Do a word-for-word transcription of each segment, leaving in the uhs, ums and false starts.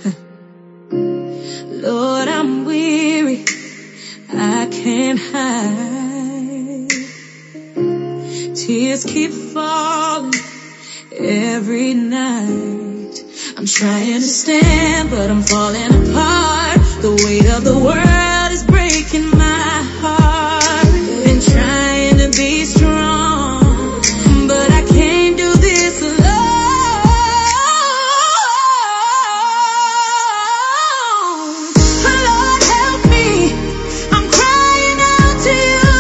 Lord, I'm weary, I can't hide. Tears keep falling every night. I'm trying to stand, but I'm falling apart. The weight of the world is breaking my heart. Been trying to be strong, but I can't do this alone. Lord, help me, I'm crying out to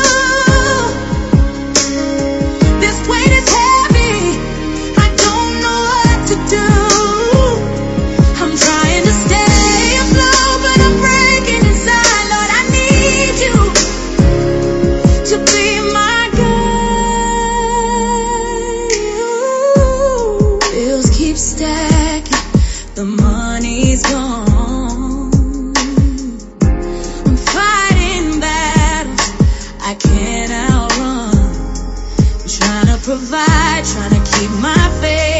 you. This weight is heavy, I don't know what to do. I'm trying to stay afloat, but I'm breaking inside. Lord, I need you to be my guide. Bills keep stacking, the money's gone. I'm fighting battles I can't outrun. I'm trying to provide, trying to keep my faith.